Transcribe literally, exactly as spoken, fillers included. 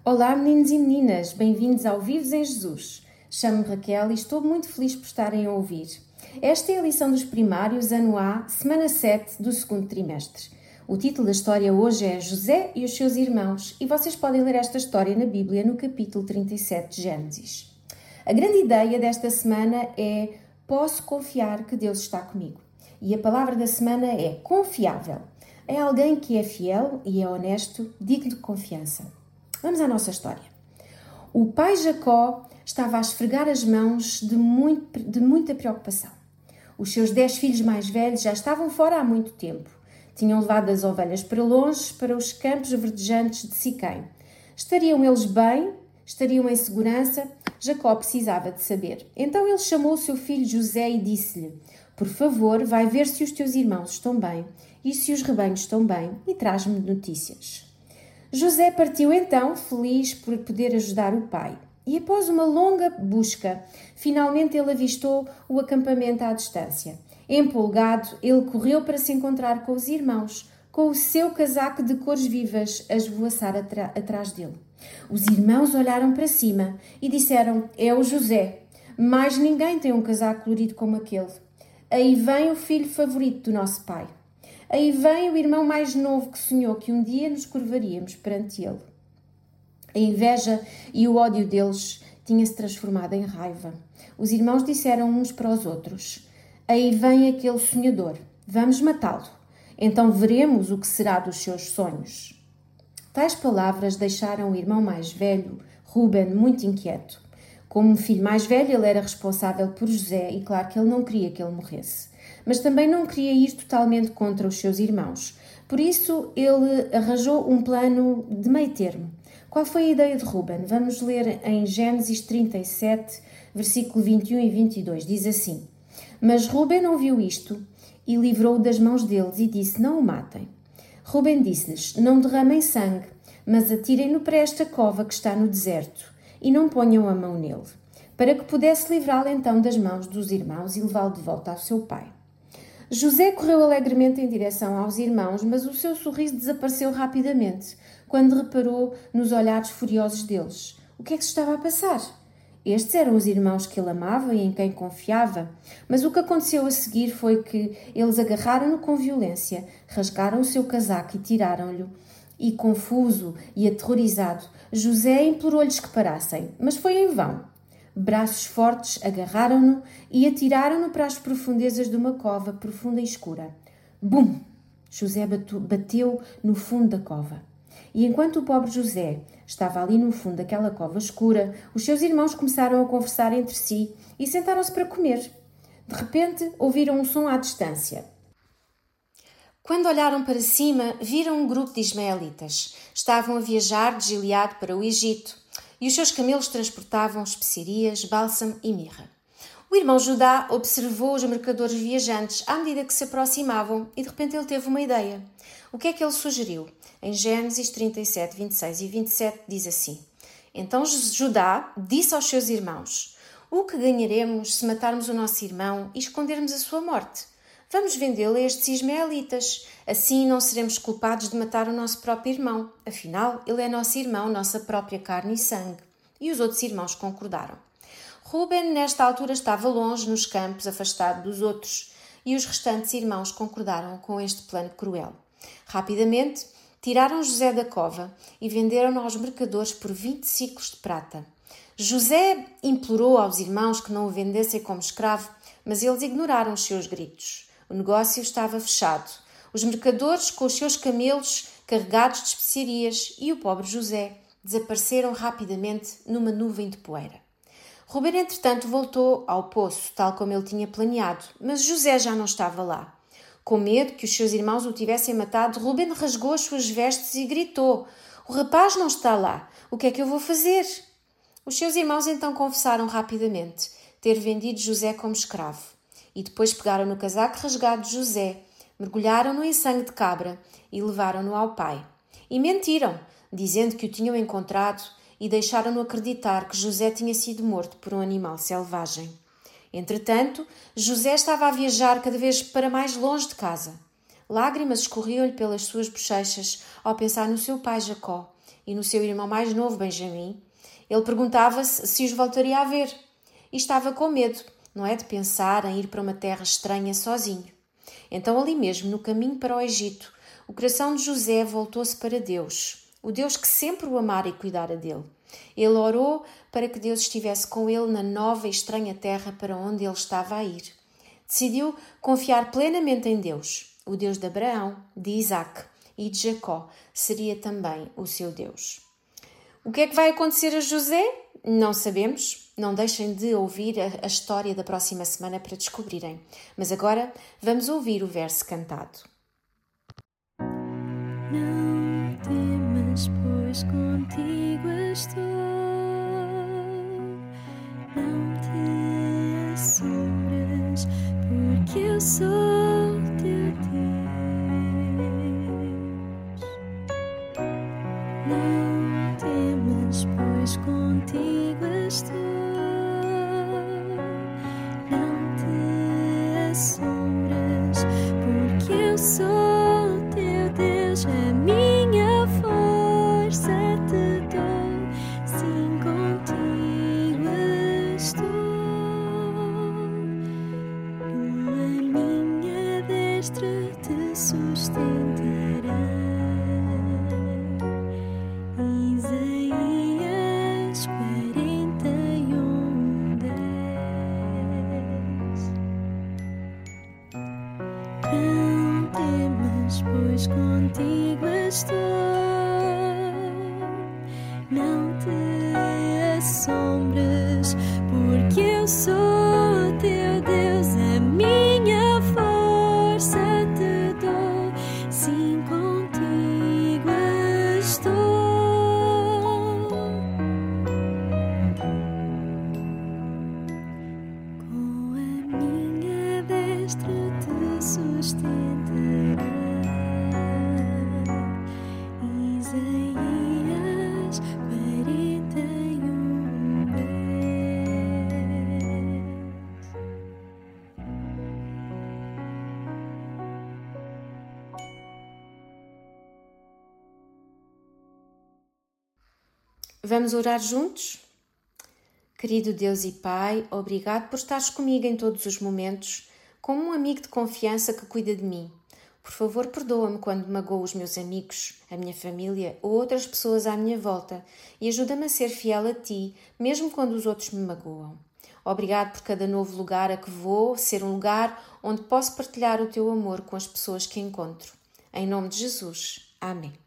Olá meninos e meninas, bem-vindos ao Vives em Jesus. Chamo-me Raquel e estou muito feliz por estarem a ouvir. Esta é a lição dos primários, ano A, semana sete do segundo trimestre. O título da história hoje é José e os seus irmãos e vocês podem ler esta história na Bíblia no capítulo trinta e sete de Gênesis. A grande ideia desta semana é posso confiar que Deus está comigo. E a palavra da semana é confiável. É alguém que é fiel e é honesto, digno de confiança. Vamos à nossa história. O pai Jacó estava a esfregar as mãos de, muito, de muita preocupação. Os seus dez filhos mais velhos já estavam fora há muito tempo. Tinham levado as ovelhas para longe, para os campos verdejantes de Siquém. Estariam eles bem? Estariam em segurança? Jacó precisava de saber. Então ele chamou o seu filho José e disse-lhe: por favor, vai ver se os teus irmãos estão bem e se os rebanhos estão bem e traz-me notícias. José partiu então, feliz por poder ajudar o pai. E após uma longa busca, finalmente ele avistou o acampamento à distância. Empolgado, ele correu para se encontrar com os irmãos, com o seu casaco de cores vivas a esvoaçar atra- atrás dele. Os irmãos olharam para cima e disseram: é o José. Mais ninguém tem um casaco colorido como aquele. Aí vem o filho favorito do nosso pai. Aí vem o irmão mais novo que sonhou que um dia nos curvaríamos perante ele. A inveja e o ódio deles tinha-se transformado em raiva. Os irmãos disseram uns para os outros: aí vem aquele sonhador, vamos matá-lo. Então veremos o que será dos seus sonhos. Tais palavras deixaram o irmão mais velho, Ruben, muito inquieto. Como filho mais velho, ele era responsável por José e claro que ele não queria que ele morresse. Mas também não queria ir totalmente contra os seus irmãos. Por isso, ele arranjou um plano de meio termo. Qual foi a ideia de Ruben? Vamos ler em Gênesis trinta e sete, versículo vinte e um e vinte e dois. Diz assim: mas Ruben ouviu isto e livrou-o das mãos deles e disse: não o matem. Ruben disse-lhes: não derramem sangue, mas atirem-no para esta cova que está no deserto e não ponham a mão nele, para que pudesse livrá-lo então das mãos dos irmãos e levá-lo de volta ao seu pai. José correu alegremente em direção aos irmãos, mas o seu sorriso desapareceu rapidamente, quando reparou nos olhares furiosos deles. O que é que se estava a passar? Estes eram os irmãos que ele amava e em quem confiava, mas o que aconteceu a seguir foi que eles agarraram-no com violência, rasgaram o seu casaco e tiraram-lhe. E confuso e aterrorizado, José implorou-lhes que parassem, mas foi em vão. Braços fortes agarraram-no e atiraram-no para as profundezas de uma cova profunda e escura. Bum! José bateu no fundo da cova. E enquanto o pobre José estava ali no fundo daquela cova escura, os seus irmãos começaram a conversar entre si e sentaram-se para comer. De repente, ouviram um som à distância. Quando olharam para cima, viram um grupo de ismaelitas. Estavam a viajar de Gileade para o Egito. E os seus camelos transportavam especiarias, bálsamo e mirra. O irmão Judá observou os mercadores viajantes à medida que se aproximavam e de repente ele teve uma ideia. O que é que ele sugeriu? Em Gênesis trinta e sete, vinte e seis e vinte e sete diz assim: então Judá disse aos seus irmãos: o que ganharemos se matarmos o nosso irmão e escondermos a sua morte? Vamos vendê-lo a estes ismaelitas. Assim não seremos culpados de matar o nosso próprio irmão. Afinal, ele é nosso irmão, nossa própria carne e sangue. E os outros irmãos concordaram. Ruben, nesta altura, estava longe, nos campos, afastado dos outros. E os restantes irmãos concordaram com este plano cruel. Rapidamente, tiraram José da cova e venderam-no aos mercadores por vinte ciclos de prata. José implorou aos irmãos que não o vendessem como escravo, mas eles ignoraram os seus gritos. O negócio estava fechado. Os mercadores, com os seus camelos carregados de especiarias, e o pobre José desapareceram rapidamente numa nuvem de poeira. Ruben, entretanto, voltou ao poço, tal como ele tinha planeado, mas José já não estava lá. Com medo que os seus irmãos o tivessem matado, Ruben rasgou as suas vestes e gritou: o rapaz não está lá, o que é que eu vou fazer? Os seus irmãos então confessaram rapidamente ter vendido José como escravo. E depois pegaram no casaco rasgado de José, mergulharam-no em sangue de cabra e levaram-no ao pai. E mentiram, dizendo que o tinham encontrado e deixaram-no acreditar que José tinha sido morto por um animal selvagem. Entretanto, José estava a viajar cada vez para mais longe de casa. Lágrimas escorriam-lhe pelas suas bochechas ao pensar no seu pai Jacó e no seu irmão mais novo, Benjamim, ele perguntava-se se os voltaria a ver e estava com medo, não é, de pensar em ir para uma terra estranha sozinho. Então, ali mesmo, no caminho para o Egito, o coração de José voltou-se para Deus, o Deus que sempre o amara e cuidara dele. Ele orou para que Deus estivesse com ele na nova e estranha terra para onde ele estava a ir. Decidiu confiar plenamente em Deus. O Deus de Abraão, de Isaque e de Jacó seria também o seu Deus. O que é que vai acontecer a José? Não sabemos. Não deixem de ouvir a, a história da próxima semana para descobrirem. Mas agora vamos ouvir o verso cantado. Não temas, pois contigo estou. Não te assombres, porque eu sou teu Deus. Não temas, pois contigo estou. Não te assombres, porque eu sou teu Deus. A minha força te dou, sim, contigo estou. A minha destra te sustentará. Isaías quarenta e um, dez. Não temas, pois contigo estou. Não te assombres, porque eu sou teu Deus. A minha força te dou, sim, contigo estou. Com a minha destra te sustentará. Isaías quarenta e um, dez. Vamos orar juntos? Querido Deus e Pai, obrigado por estares comigo em todos os momentos, como um amigo de confiança que cuida de mim. Por favor, perdoa-me quando magoo os meus amigos, a minha família ou outras pessoas à minha volta e ajuda-me a ser fiel a Ti, mesmo quando os outros me magoam. Obrigado por cada novo lugar a que vou, ser um lugar onde posso partilhar o Teu amor com as pessoas que encontro. Em nome de Jesus. Amém.